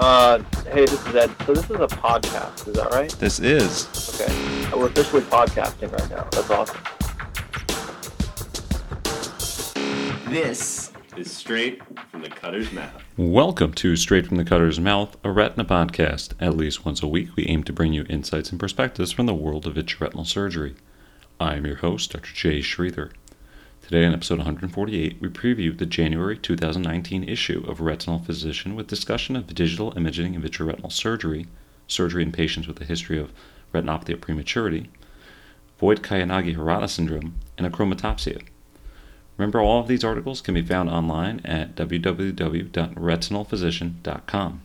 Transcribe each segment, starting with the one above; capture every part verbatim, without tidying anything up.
Uh, hey, this is Ed. So this is a podcast, is that right? This is. Okay. We're officially podcasting right now. That's awesome. This is Straight from the Cutter's Mouth. Welcome to Straight from the Cutter's Mouth, a retina podcast. At least once a week, we aim to bring you insights and perspectives from the world of vitreoretinal surgery. I am your host, Doctor Jay Schreither. Today on episode one forty-eight, we preview the January two thousand nineteen issue of Retinal Physician with discussion of digital imaging and vitreoretinal surgery, surgery in patients with a history of retinopathy of prematurity, Voit-Koyanagi-Harada syndrome, and achromatopsia. Remember, all of these articles can be found online at w w w dot retinal physician dot com.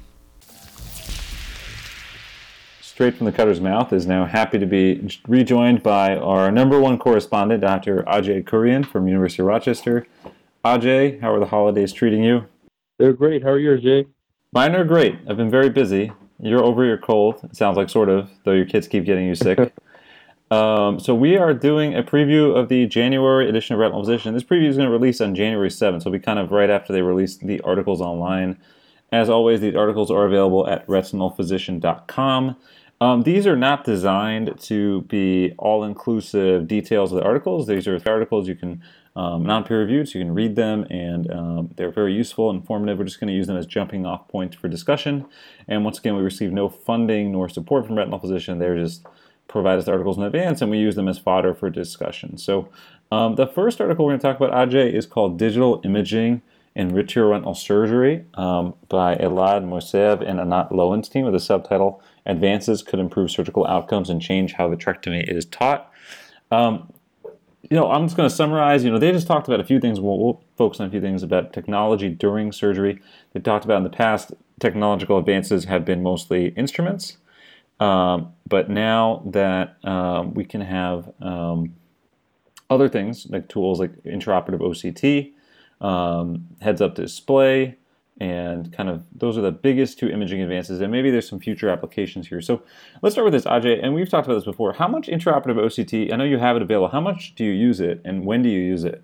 Straight from the Cutter's Mouth is now happy to be rejoined by our number one correspondent, Doctor Ajay Kurian from University of Rochester. Ajay, how are the holidays treating you? They're great. How are yours, Jay? Mine are great. I've been very busy. You're over your cold. It sounds like sort of, though your kids keep getting you sick. um, so we are doing a preview of the January edition of Retinal Physician. This preview is going to release on January seventh, so it'll be kind of right after they release the articles online. As always, these articles are available at retinal physician dot com. Um, these are not designed to be all-inclusive details of the articles. These are articles you can, um, non-peer-reviewed, so you can read them, and um, they're very useful, informative. We're just going to use them as jumping-off points for discussion. And once again, we receive no funding nor support from Retinal Physician. They're just provide us the articles in advance, and we use them as fodder for discussion. So um, the first article we're going to talk about, Ajay, is called Digital Imaging in Vitreoretinal Surgery um, by Elad Moiseev and Anat Lowenstein with the subtitle Advances Could Improve Surgical Outcomes and Change How Vitrectomy is Taught. Um, you know, I'm just going to summarize. You know, they just talked about a few things. We'll, we'll focus on a few things about technology during surgery. They talked about in the past, technological advances have been mostly instruments. Um, but now that um, we can have um, other things, like tools like intraoperative O C T, um, heads-up display, and kind of those are the biggest two imaging advances, and maybe there's some future applications here. So let's start with this, Ajay, and we've talked about this before. How much intraoperative O C T, I know you have it available, how much do you use it, and when do you use it?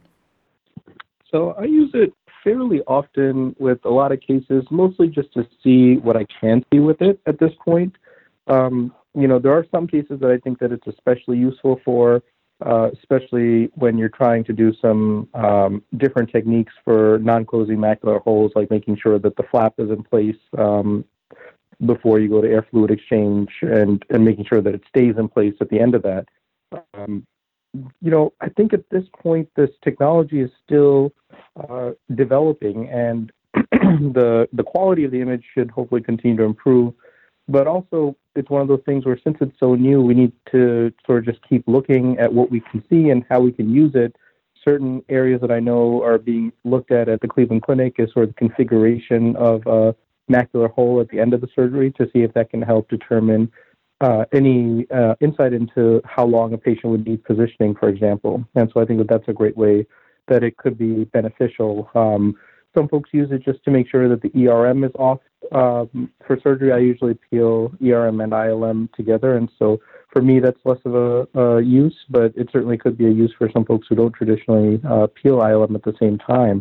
So I use it fairly often with a lot of cases, mostly just to see what I can see with it at this point. Um, you know, there are some cases that I think that it's especially useful for, uh, especially when you're trying to do some um, different techniques for non-closing macular holes, like making sure that the flap is in place um, before you go to air fluid exchange and, and making sure that it stays in place at the end of that. Um, you know, I think at this point, this technology is still uh, developing, and the the quality of the image should hopefully continue to improve. But also, it's one of those things where since it's so new, we need to sort of just keep looking at what we can see and how we can use it. Certain areas that I know are being looked at at the Cleveland Clinic is sort of the configuration of a macular hole at the end of the surgery to see if that can help determine uh, any uh, insight into how long a patient would need positioning, for example. And so I think that that's a great way that it could be beneficial. Um, some folks use it just to make sure that the E R M is off. Um, for surgery, I usually peel E R M and I L M together, and so for me, that's less of a, a use, but it certainly could be a use for some folks who don't traditionally uh, peel I L M at the same time.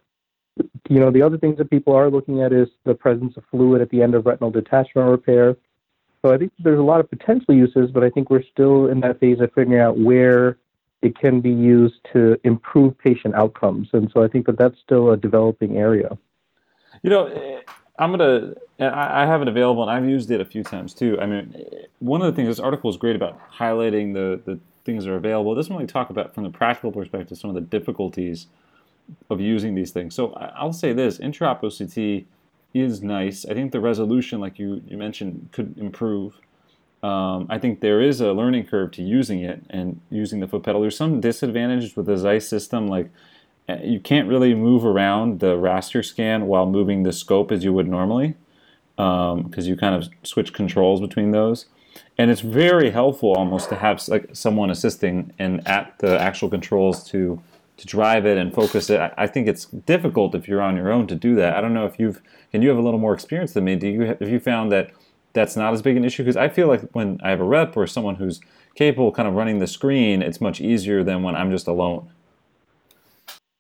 You know, the other things that people are looking at is the presence of fluid at the end of retinal detachment repair. So I think there's a lot of potential uses, but I think we're still in that phase of figuring out where it can be used to improve patient outcomes, and so I think that that's still a developing area. You know, I'm going to, I have it available, and I've used it a few times too. I mean, one of the things, this article is great about highlighting the, the things that are available. It doesn't really talk about, from the practical perspective, some of the difficulties of using these things. So I'll say this, intraop O C T is nice. I think the resolution, like you, you mentioned, could improve. Um, I think there is a learning curve to using it and using the foot pedal. There's some disadvantages with the Zeiss system, like you can't really move around the raster scan while moving the scope as you would normally, because um, you kind of switch controls between those. And it's very helpful almost to have like someone assisting and at the actual controls to to drive it and focus it. I, I think it's difficult if you're on your own to do that. I don't know if you've, and you have a little more experience than me. Do you have you found that that's not as big an issue? Because I feel like when I have a rep or someone who's capable of kind of running the screen, it's much easier than when I'm just alone.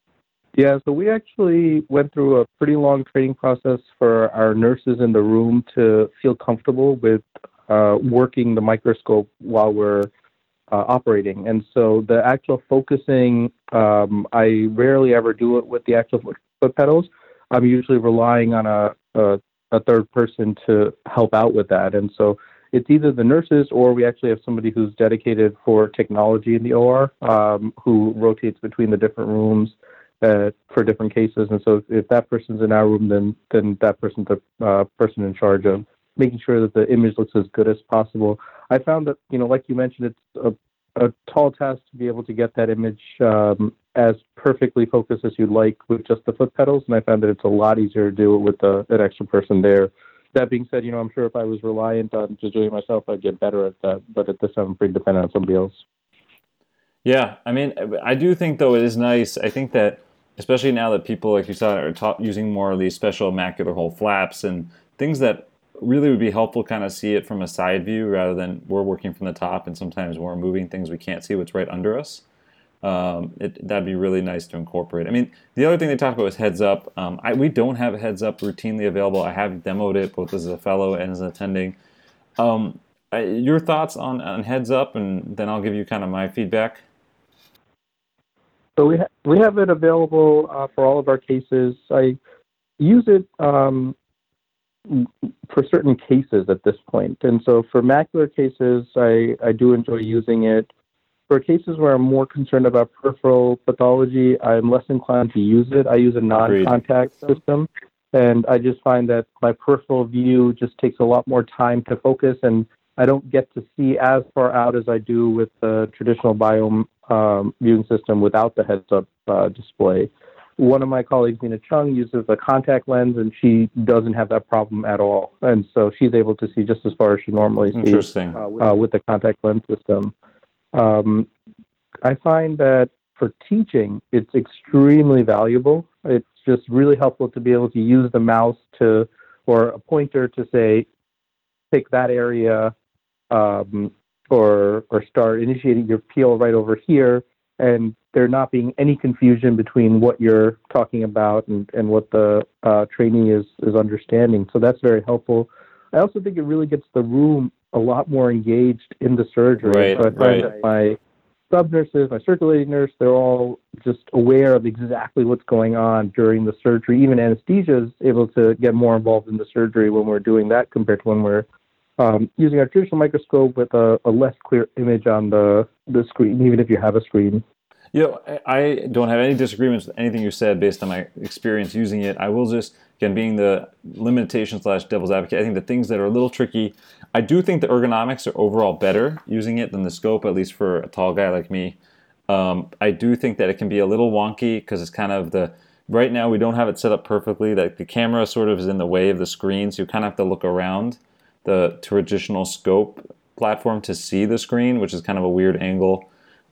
Yeah, so we actually went through a pretty long training process for our nurses in the room to feel comfortable with uh, working the microscope while we're uh, operating. And so the actual focusing, um, I rarely ever do it with the actual foot foot pedals. I'm usually relying on a, a, a third person to help out with that. And so it's either the nurses or we actually have somebody who's dedicated for technology in the O R um, who rotates between the different rooms uh, for different cases. And so if, if that person's in our room, then then that person's the uh, person in charge of making sure that the image looks as good as possible. I found that, you know, like you mentioned, it's a, a tall task to be able to get that image um, as perfectly focused as you'd like with just the foot pedals. And I found that it's a lot easier to do it with a, an extra person there. That being said, you know, I'm sure if I was reliant on just doing it myself, I'd get better at that. But at this time, I'm pretty dependent on somebody else. Yeah, I mean, I do think, though, it is nice. I think that, especially now that people, like you said, are ta- using more of these special macular hole flaps and things that really would be helpful, kind of see it from a side view rather than we're working from the top and sometimes when we're moving things, we can't see what's right under us. Um, it, that'd be really nice to incorporate. I mean, the other thing they talked about was heads up. Um, I, we don't have a heads up routinely available. I have demoed it both as a fellow and as an attending. Um, I, your thoughts on, on heads up, and then I'll give you kind of my feedback. So we ha- we have it available uh, for all of our cases. I use it um, for certain cases at this point. And so for macular cases, I, I do enjoy using it. For cases where I'm more concerned about peripheral pathology, I'm less inclined to use it. I use a non-contact system, and I just find that my peripheral view just takes a lot more time to focus, and I don't get to see as far out as I do with the traditional biome um, viewing system without the heads-up uh, display. One of my colleagues, Nina Chung, uses a contact lens, and she doesn't have that problem at all. And so she's able to see just as far as she normally sees Interesting. uh, with, uh, with the contact lens system. Um, I find that for teaching, it's extremely valuable. It's just really helpful to be able to use the mouse to, or a pointer to say, pick that area, um, or or start initiating your peel right over here, and there not being any confusion between what you're talking about and, and what the uh, trainee is, is understanding. So that's very helpful. I also think it really gets the room a lot more engaged in the surgery. Right, so I find right. that my sub-nurses, my circulating nurse, they're all just aware of exactly what's going on during the surgery. Even anesthesia is able to get more involved in the surgery when we're doing that compared to when we're um, using our traditional microscope with a, a less clear image on the, the screen, even if you have a screen. You know, I don't have any disagreements with anything you said based on my experience using it. I will just, again, being the limitation slash devil's advocate, I think the things that are a little tricky, I do think the ergonomics are overall better using it than the scope, at least for a tall guy like me. Um, I do think that it can be a little wonky because it's kind of the, right now we don't have it set up perfectly. Like the camera sort of is in the way of the screen, so you kind of have to look around the traditional scope platform to see the screen, which is kind of a weird angle.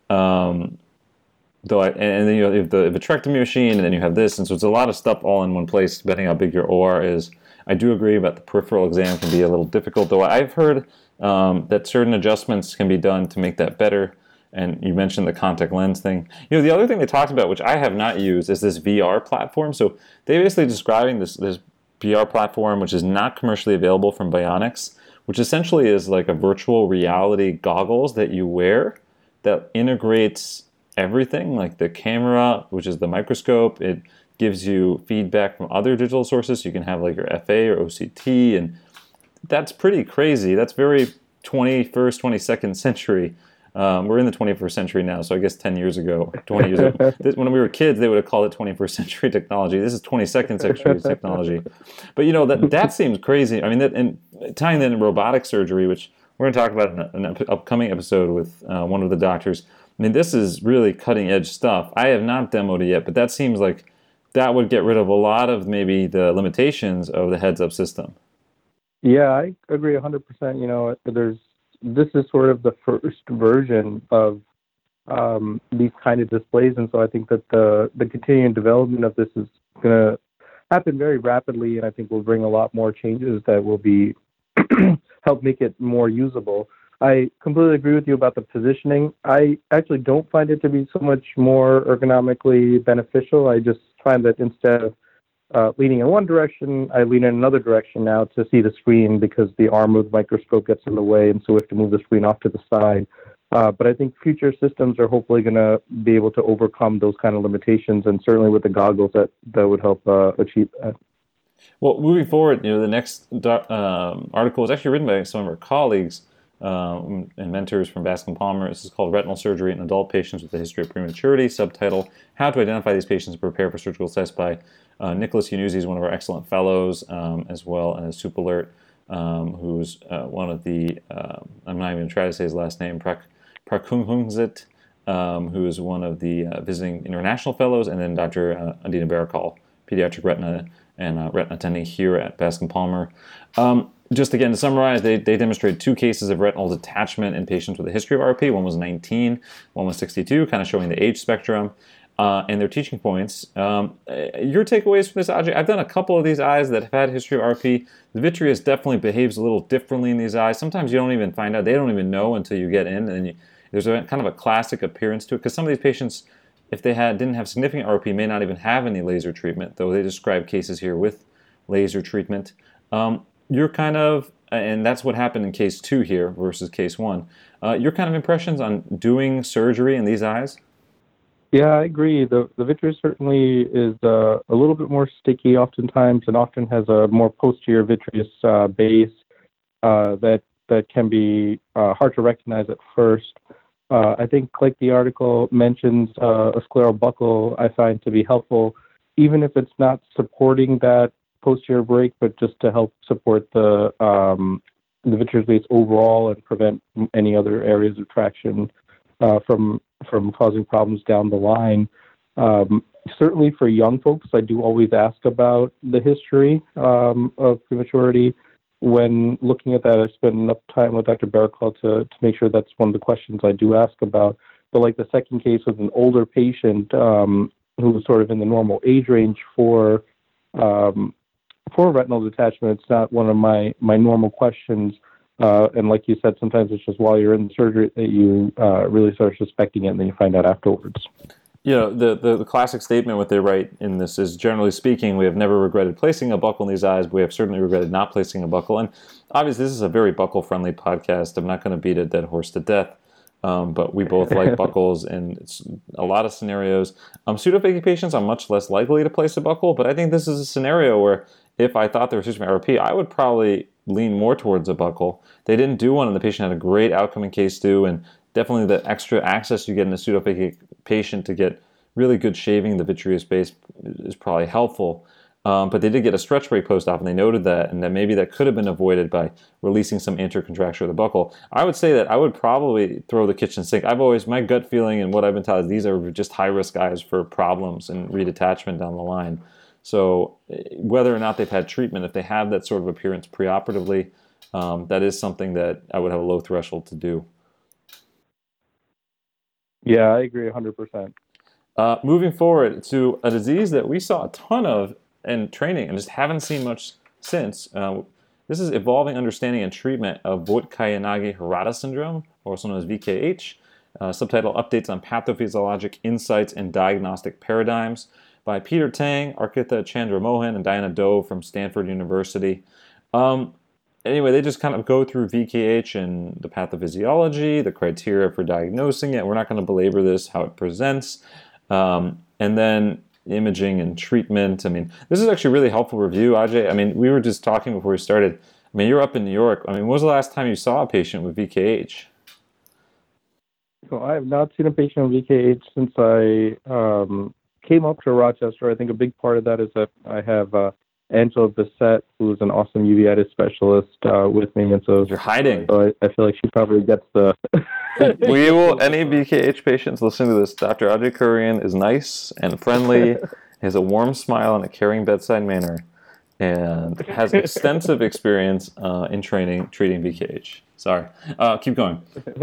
Um, Though, I, and then you have the vitrectomy machine, and then you have this, and so it's a lot of stuff all in one place, depending how big your O R is. I do agree about the peripheral exam can be a little difficult, though I've heard um, that certain adjustments can be done to make that better. And you mentioned the contact lens thing. You know, the other thing they talked about, which I have not used, is this V R platform. So they're basically describing this this V R platform, which is not commercially available from Bionics, which essentially is like a virtual reality goggles that you wear that integrates everything, like the camera, which is the microscope. It gives you feedback from other digital sources. You can have like your F A or O C T, and that's pretty crazy. That's very twenty-first, twenty-second century. Um, we're in the twenty-first century now, so I guess ten years ago, twenty years ago, this, when we were kids, they would have called it twenty-first century technology. This is twenty-second century technology. But you know, that that seems crazy. I mean, that, and tying that in robotic surgery, which we're going to talk about in an upcoming episode with uh, one of the doctors. I mean, this is really cutting-edge stuff. I have not demoed it yet, but that seems like that would get rid of a lot of maybe the limitations of the heads-up system. Yeah, I agree one hundred percent. You know, there's this is sort of the first version of um, these kind of displays, and so I think that the the continuing development of this is going to happen very rapidly, and I think will bring a lot more changes that will be help make it more usable. I completely agree with you about the positioning. I actually don't find it to be so much more ergonomically beneficial. I just find that instead of uh, leaning in one direction, I lean in another direction now to see the screen because the arm of the microscope gets in the way, and so we have to move the screen off to the side. Uh, but I think future systems are hopefully going to be able to overcome those kind of limitations, and certainly with the goggles that, that would help uh, achieve that. Well, moving forward, you know, the next um, article was actually written by some of our colleagues um, and mentors from Bascom Palmer. This is called Retinal Surgery in Adult Patients with a History of Prematurity, subtitle, How to Identify These Patients and Prepare for Surgical Tests by uh, Nicholas Yannuzzi, is one of our excellent fellows, um, as well as Supalert, um, who's uh, one of the, uh, I'm not even going to try to say his last name, Prak Prakunghungsit, um, who is one of the uh, visiting international fellows, and then Doctor Uh, Adina Barakal, pediatric retina and uh, retina attending here at Bascom Palmer. Um, just again to summarize, they, they demonstrated two cases of retinal detachment in patients with a history of R P. One was nineteen, one was sixty-two, kind of showing the age spectrum. Uh, and their teaching points. Um, your takeaways from this, Ajay? I've done a couple of these eyes that have had a history of R P. The vitreous definitely behaves a little differently in these eyes. Sometimes you don't even find out. They don't even know until you get in, and you, there's a kind of a classic appearance to it, because some of these patients, if they had didn't have significant R P, may not even have any laser treatment, though they describe cases here with laser treatment. Um, you're kind of, and that's what happened in case two here versus case one. Uh, your kind of impressions on doing surgery in these eyes? Yeah, I agree. The the vitreous certainly is uh, a little bit more sticky oftentimes, and often has a more posterior vitreous uh, base uh, that that can be uh, hard to recognize at first. Uh, I think, like the article mentions, uh, a scleral buckle I find to be helpful, even if it's not supporting that posterior break, but just to help support the um, the vitreous base overall and prevent any other areas of traction uh, from from causing problems down the line. Um, certainly for young folks, I do always ask about the history um, of prematurity. When looking at that, I spend enough time with Doctor Barakal to, to make sure that's one of the questions I do ask about. But like the second case with an older patient um, who was sort of in the normal age range for um, for retinal detachment, it's not one of my, my normal questions. Uh, and like you said, sometimes it's just while you're in the surgery that you uh, really start suspecting it, and then you find out afterwards. You know, the, the, the classic statement what they write in this is, generally speaking, we have never regretted placing a buckle in these eyes, but we have certainly regretted not placing a buckle. And obviously, this is a very buckle-friendly podcast. I'm not going to beat a dead horse to death, um, but we both like buckles in it's a lot of scenarios. Um, pseudophakic patients are much less likely to place a buckle, but I think this is a scenario where if I thought there was history of R P, I would probably lean more towards a buckle. They didn't do one, and the patient had a great outcome in case two, and definitely the extra access you get in a pseudophakic patient to get really good shaving the vitreous base is probably helpful. Um, but they did get a stretch break post-op, and they noted that, and that maybe that could have been avoided by releasing some intercontracture of the buckle. I would say that I would probably throw the kitchen sink. I've always, my gut feeling and what I've been taught is these are just high-risk eyes for problems and redetachment down the line. So whether or not they've had treatment, if they have that sort of appearance preoperatively, um, that is something that I would have a low threshold to do. Yeah, I agree one hundred percent. Uh, moving forward to a disease that we saw a ton of in training and just haven't seen much since. Uh, this is evolving understanding and treatment of Vogt-Koyanagi-Harada syndrome, also known as V K H. Uh, subtitle, Updates on Pathophysiologic Insights and Diagnostic Paradigms, by Peter Tang, Arkitha Chandramohan, and Diana Dove from Stanford University. Um, anyway, they just kind of go through V K H and the pathophysiology, the criteria for diagnosing it. We're not going to belabor this, how it presents. Um, and then imaging and treatment. I mean, this is actually a really helpful review, Ajay. I mean, we were just talking before we started. I mean, you're up in New York. I mean, when was the last time you saw a patient with V K H? So I have not seen a patient with V K H since I um, came up to Rochester. I think a big part of that is that I have uh, Angela Bissett, who's an awesome uveitis specialist, uh, with me, and so you're hiding. So I, I feel like she probably gets the. We will. Any V K H patients listening to this, Doctor Ajay Kurian is nice and friendly, has a warm smile and a caring bedside manner, and has extensive experience uh, in training treating V K H. Sorry, uh, keep going.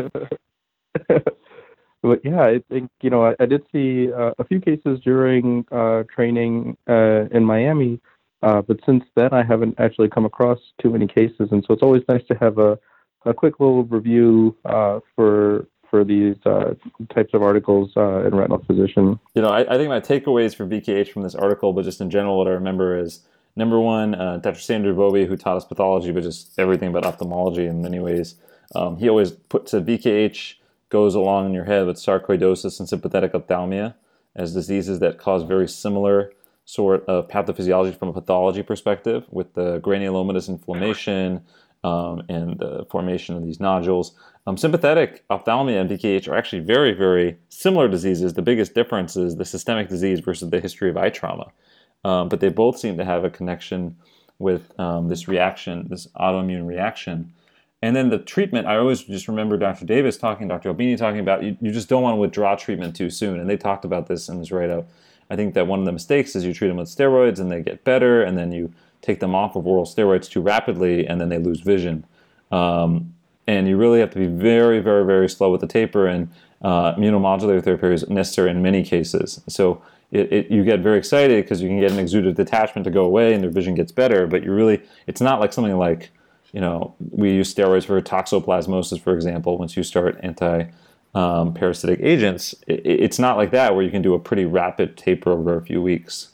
But yeah, I think, you know, I, I did see uh, a few cases during uh, training uh, in Miami, uh, but since then I haven't actually come across too many cases, and so it's always nice to have a, a quick little review uh, for for these uh, types of articles uh, in Retinal Physician? You know, I, I think my takeaways for V K H from this article, but just in general, what I remember is number one, uh, Doctor Sandra Bovey, who taught us pathology, but just everything about ophthalmology in many ways. Um, he always put to V K H goes along in your head with sarcoidosis and sympathetic ophthalmia as diseases that cause very similar sort of pathophysiology from a pathology perspective, with the granulomatous inflammation um, and the formation of these nodules. Um, sympathetic ophthalmia and V K H are actually very, very similar diseases. The biggest difference is the systemic disease versus the history of eye trauma. Um, but they both seem to have a connection with um, this reaction, this autoimmune reaction. And then the treatment, I always just remember Doctor Davis talking, Doctor Albini talking about, you, you just don't want to withdraw treatment too soon. And they talked about this in this write-up. I think that one of the mistakes is you treat them with steroids and they get better, and then you take them off of oral steroids too rapidly, and then they lose vision. Um, and you really have to be very, very, very slow with the taper, and uh, immunomodulator therapy is necessary in many cases. So it, it, you get very excited because you can get an exuded detachment to go away and their vision gets better, but you really, it's not like something like, you know, we use steroids for toxoplasmosis, for example. Once you start anti-parasitic um, agents, it, it's not like that where you can do a pretty rapid taper over a few weeks.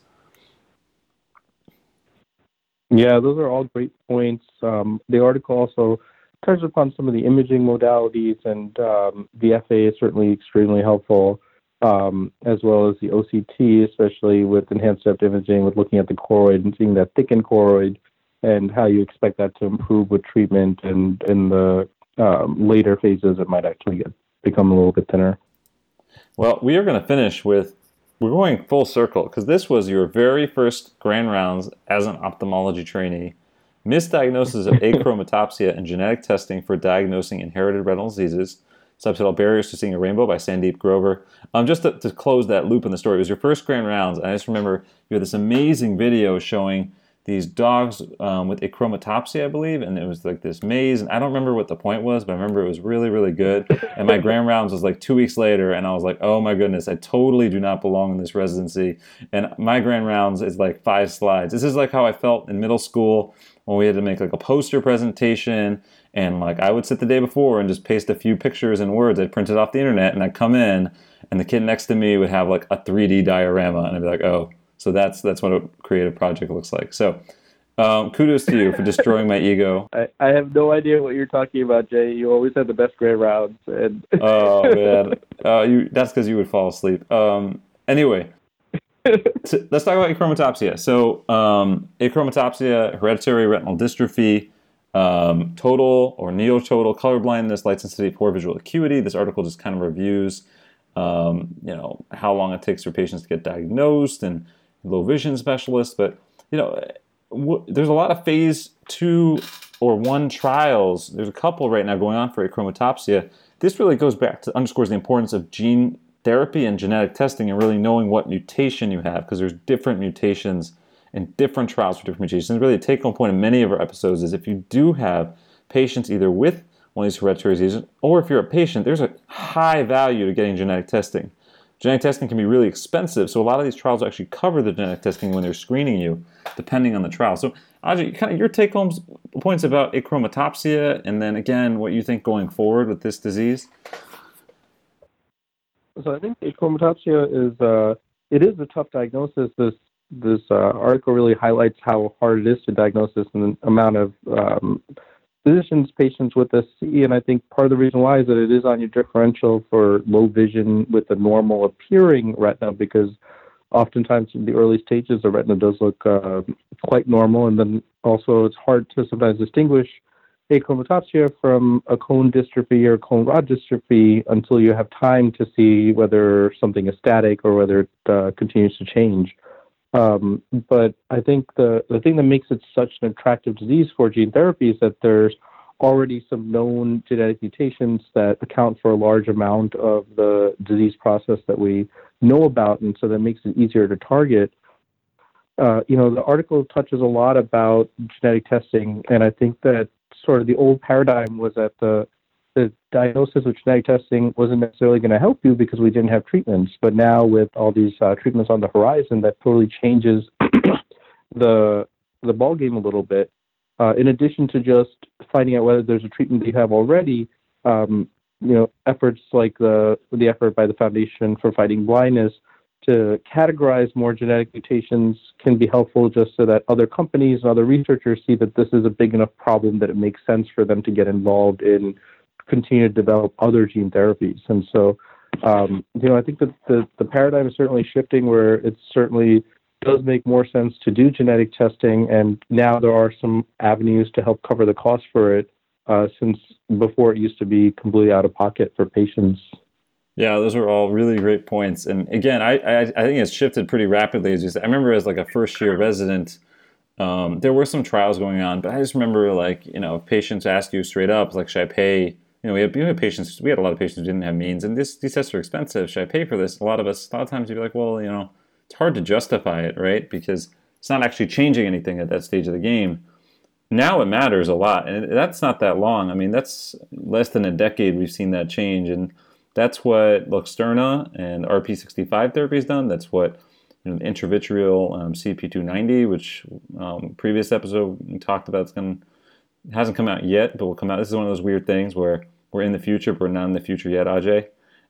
Yeah, those are all great points. Um, the article also touches upon some of the imaging modalities, and um, the F A is certainly extremely helpful, um, as well as the O C T, especially with enhanced depth imaging, with looking at the choroid and seeing that thickened choroid, and how you expect that to improve with treatment, and in the um, later phases it might actually get, become a little bit thinner. Well, we are going to finish with, we're going full circle, because this was your very first grand rounds as an ophthalmology trainee. Misdiagnosis of achromatopsia and genetic testing for diagnosing inherited retinal diseases. Subtitle Barriers to Seeing a Rainbow by Sandeep Grover. Um, just to, to close that loop in the story, it was your first grand rounds, and I just remember you had this amazing video showing these dogs um, with achromatopsia, I believe, and it was like this maze, and I don't remember what the point was, but I remember it was really, really good. And my grand rounds was like two weeks later, and I was like, oh my goodness, I totally do not belong in this residency. And my grand rounds is like five slides. This is like how I felt in middle school when we had to make like a poster presentation, and like I would sit the day before and just paste a few pictures and words I'd printed off the internet, and I'd come in, and the kid next to me would have like a three D diorama, and I'd be like, oh. So that's that's what a creative project looks like. So um, kudos to you for destroying my ego. I, I have no idea what you're talking about, Jay. You always had the best grand rounds. And oh, man. Uh, you, that's because you would fall asleep. Um, anyway, so let's talk about achromatopsia. So um, achromatopsia, hereditary retinal dystrophy, um, total or neototal color blindness, light sensitivity, poor visual acuity. This article just kind of reviews um, you know, how long it takes for patients to get diagnosed, and low vision specialists. But you know, w- there's a lot of phase two or one trials. There's a couple right now going on for achromatopsia. This really goes back to underscores the importance of gene therapy and genetic testing, and really knowing what mutation you have, because there's different mutations and different trials for different mutations. Really, a take-home point in many of our episodes is if you do have patients either with one of these hereditary diseases, or if you're a patient, there's a high value to getting genetic testing. Genetic testing can be really expensive, so a lot of these trials actually cover the genetic testing when they're screening you, depending on the trial. So, Ajay, kind of your take-home points about achromatopsia, and then again, what you think going forward with this disease. So I think achromatopsia is uh, it is a tough diagnosis. This this uh, article really highlights how hard it is to diagnose this, and the amount of um, physicians, patients with this see, and I think part of the reason why is that it is on your differential for low vision with a normal appearing retina, because oftentimes in the early stages the retina does look uh, quite normal, and then also it's hard to sometimes distinguish achromatopsia from a cone dystrophy or cone rod dystrophy until you have time to see whether something is static or whether it uh, continues to change. Um, but I think the, the thing that makes it such an attractive disease for gene therapy is that there's already some known genetic mutations that account for a large amount of the disease process that we know about, and so that makes it easier to target. Uh, you know, the article touches a lot about genetic testing, and I think that sort of the old paradigm was that the the diagnosis of genetic testing wasn't necessarily going to help you because we didn't have treatments. But now with all these uh, treatments on the horizon, that totally changes the the ballgame a little bit. Uh, in addition to just finding out whether there's a treatment that you have already, um, you know, efforts like the the effort by the Foundation for Fighting Blindness to categorize more genetic mutations can be helpful, just so that other companies and other researchers see that this is a big enough problem that it makes sense for them to get involved in continue to develop other gene therapies. And so, um, you know, I think that the, the paradigm is certainly shifting, where it certainly does make more sense to do genetic testing. And now there are some avenues to help cover the cost for it, uh, since before it used to be completely out of pocket for patients. Yeah, those are all really great points. And again, I, I, I think it's shifted pretty rapidly. As you said, I remember as like a first year resident, um, there were some trials going on, but I just remember, like, you know, if patients ask you straight up, like, should I pay? You know, we had, we had patients, we had a lot of patients who didn't have means, and this, these tests are expensive. Should I pay for this? A lot of us, a lot of times you'd be like, well, you know, it's hard to justify it, right? Because it's not actually changing anything at that stage of the game. Now it matters a lot, and that's not that long. I mean, that's less than a decade we've seen that change, and that's what Luxturna and R P sixty-five therapy has done. That's what, you know, the intravitreal um, C P two ninety, which um, previous episode we talked about, it's gonna, it hasn't come out yet, but will come out. This is one of those weird things where we're in the future, but we're not in the future yet, Ajay.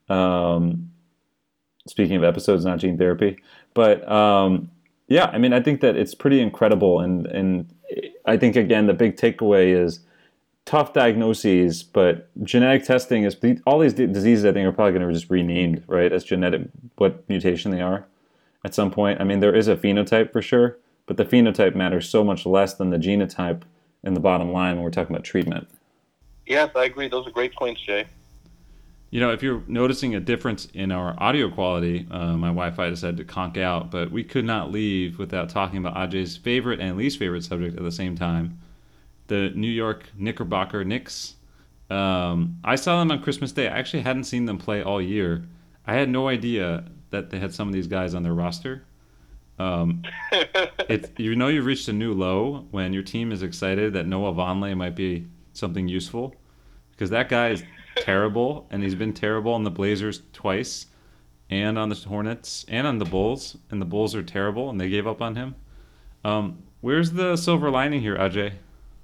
Um, speaking of episodes, not gene therapy. But um, yeah, I mean, I think that it's pretty incredible. And, and I think, again, the big takeaway is tough diagnoses, but genetic testing is, all these diseases I think are probably going to be just renamed, right, as genetic, what mutation they are at some point. I mean, there is a phenotype for sure, but the phenotype matters so much less than the genotype in the bottom line when we're talking about treatment. Yes, I agree. Those are great points, Jay. You know, if you're noticing a difference in our audio quality, uh, my Wi-Fi decided to conk out, but we could not leave without talking about Ajay's favorite and least favorite subject at the same time. The New York Knickerbocker Knicks. Um, I saw them on Christmas Day. I actually hadn't seen them play all year. I had no idea that they had some of these guys on their roster. Um, it's, you know you've reached a new low when your team is excited that Noah Vonleh might be something useful, because that guy is terrible, and he's been terrible on the Blazers twice, and on the Hornets, and on the Bulls, and the Bulls are terrible, and they gave up on him. Um, where's the silver lining here, Ajay?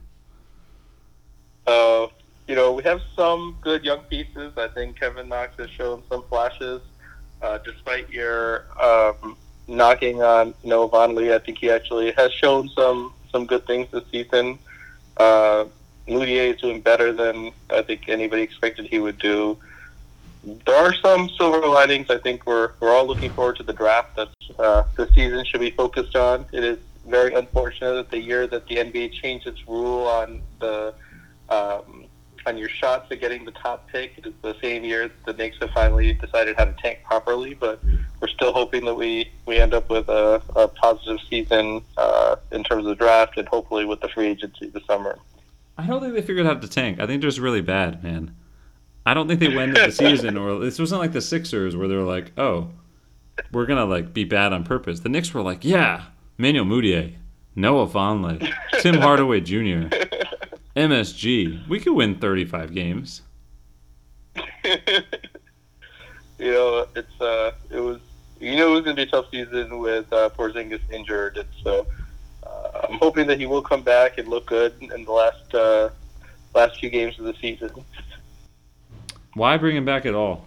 Uh, you know, we have some good young pieces. I think Kevin Knox has shown some flashes. Uh, despite your um, knocking on Noah Vonleh, I think he actually has shown some, some good things this season. Uh, Mudiay is doing better than I think anybody expected he would do. There are some silver linings. I think we're we're all looking forward to the draft that uh, this season should be focused on. It is very unfortunate that the year that the N B A changed its rule on the um, on your shots at getting the top pick is the same year the Knicks have finally decided how to tank properly. But we're still hoping that we, we end up with a, a positive season uh, in terms of the draft, and hopefully with the free agency this summer. I don't think they figured out the tank. I think they're just really bad, man. I don't think they went into the season, or this wasn't like the Sixers where they were like, oh, we're going to like be bad on purpose. The Knicks were like, yeah, Manuel Mudiay, Noah Vonleh, Tim Hardaway Junior, M S G. We could win thirty-five games. You know, it's uh, it was you know it was going to be a tough season with uh, Porzingis injured, and so uh, I'm hoping that he will come back and look good in the last uh, last few games of the season. Why bring him back at all?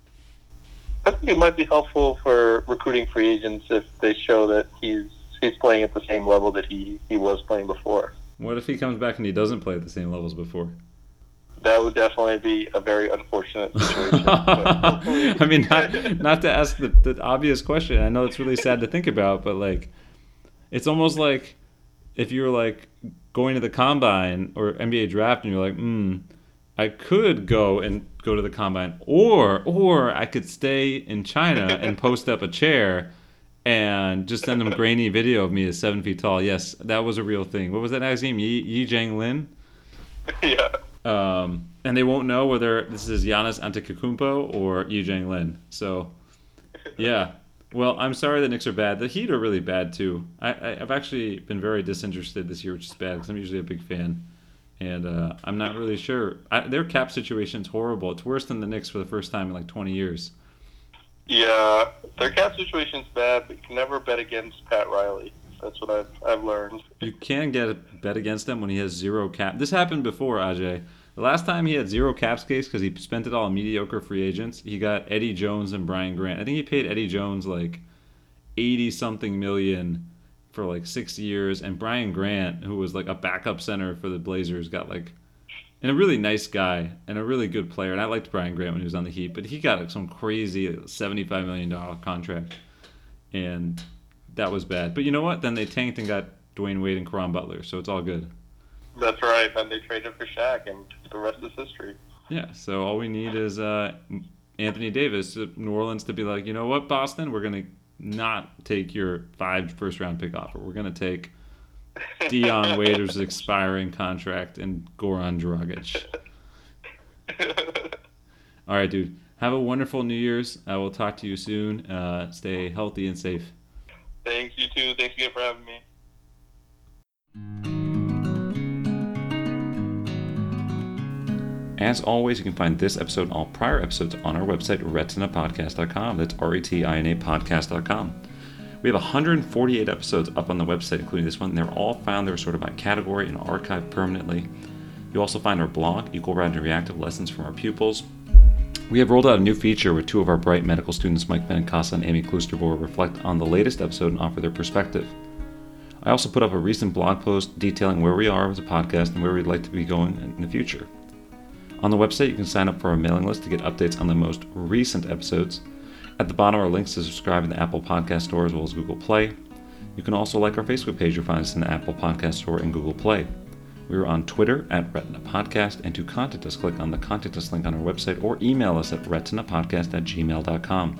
I think it might be helpful for recruiting free agents if they show that he's he's playing at the same level that he, he was playing before. What if he comes back and he doesn't play at the same levels before? That would definitely be a very unfortunate situation. I mean, not, not to ask the, the obvious question. I know it's really sad to think about, but like, it's almost like if you were like going to the combine or N B A draft and you're like, hmm, I could go and go to the combine, or or I could stay in China and post up a chair and just send them a grainy video of me as seven feet tall. Yes, that was a real thing. What was that guy's name? Yi, Yi Jiang Lin? Yeah. Um, and they won't know whether this is Giannis Antetokounmpo or Yi Jiang Lin. So, yeah. Well, I'm sorry the Knicks are bad. The Heat are really bad, too. I, I, I've actually been very disinterested this year, which is bad because I'm usually a big fan. And uh, I'm not really sure. I, their cap situation's horrible. It's worse than the Knicks for the first time in like twenty years. Yeah, their cap situation's bad, but you can never bet against Pat Riley. That's what I've I've learned. You can get a bet against him when he has zero cap. This happened before, Ajay. The last time he had zero cap space because he spent it all on mediocre free agents, he got Eddie Jones and Brian Grant. I think he paid Eddie Jones like eighty something million for like six years, and Brian Grant, who was like a backup center for the Blazers, got like, and a really nice guy and a really good player. And I liked Brian Grant when he was on the Heat, but he got like some crazy seventy-five million dollars contract, and that was bad. But you know what? Then they tanked and got Dwayne Wade and Caron Butler, so it's all good. That's right. Then they traded for Shaq, and the rest is history. Yeah, so all we need is uh, Anthony Davis, New Orleans, to be like, you know what, Boston, we're going to not take your five first-round pick offer. We're going to take Dion Waiters' expiring contract and Goran Dragic. All right, dude. Have a wonderful New Year's. I will talk to you soon. Uh, stay healthy and safe. Thanks, you too. Thanks again for having me. As always, you can find this episode and all prior episodes on our website, retina podcast dot com. That's R E T I N A podcast dot com. We have one hundred forty-eight episodes up on the website, including this one, and they're all found there sort of by category and archived permanently. You'll also find our blog, Equal Round and Reactive Lessons from Our Pupils. We have rolled out a new feature where two of our bright medical students, Mike Benincasa and Amy Klusterboer, reflect on the latest episode and offer their perspective. I also put up a recent blog post detailing where we are as a podcast and where we'd like to be going in the future. On the website, you can sign up for our mailing list to get updates on the most recent episodes. At the bottom are links to subscribe in the Apple Podcast Store as well as Google Play. You can also like our Facebook page. You'll find us in the Apple Podcast Store and Google Play. We are on Twitter at Retina Podcast, and to contact us, click on the Contact Us link on our website or email us at retinapodcast at gmail dot com.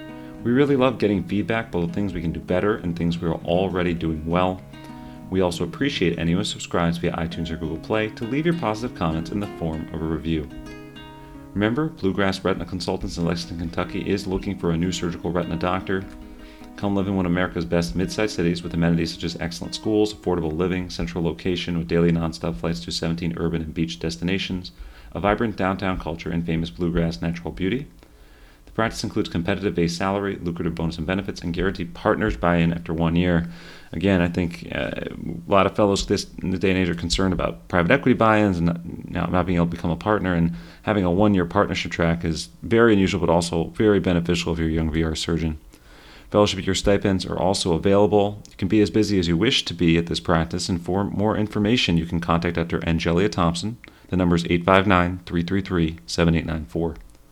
We really love getting feedback, both things we can do better and things we are already doing well. We also appreciate anyone who subscribes via iTunes or Google Play to leave your positive comments in the form of a review. Remember, Bluegrass Retina Consultants in Lexington, Kentucky is looking for a new surgical retina doctor. Come live in one of America's best mid-sized cities with amenities such as excellent schools, affordable living, central location with daily nonstop flights to seventeen urban and beach destinations, a vibrant downtown culture, and famous bluegrass natural beauty. The practice includes competitive base salary, lucrative bonus and benefits, and guaranteed partners buy-in after one year. Again, I think uh, a lot of fellows this in the day and age are concerned about private equity buy-ins and not, you know, not being able to become a partner, and having a one-year partnership track is very unusual but also very beneficial if you're a young V R surgeon. Fellowship year stipends are also available. You can be as busy as you wish to be at this practice, and for more information, you can contact Doctor Angelia Thompson. The number is eight five nine, three three three, seven eight nine four.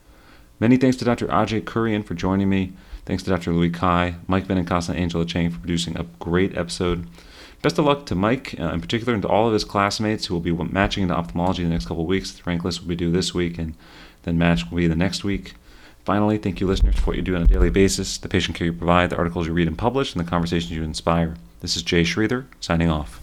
Many thanks to Doctor Ajay Kurian for joining me. Thanks to Doctor Louis Kai, Mike Benincasa, and Angela Chang for producing a great episode. Best of luck to Mike, uh, in particular, and to all of his classmates who will be matching into ophthalmology in the next couple of weeks. The rank list will be due this week, and then match will be the next week. Finally, thank you, listeners, for what you do on a daily basis, the patient care you provide, the articles you read and publish, and the conversations you inspire. This is Jay Sridhar, signing off.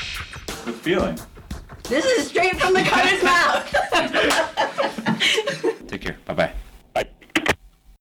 Good feeling. This is straight from the cutter's mouth.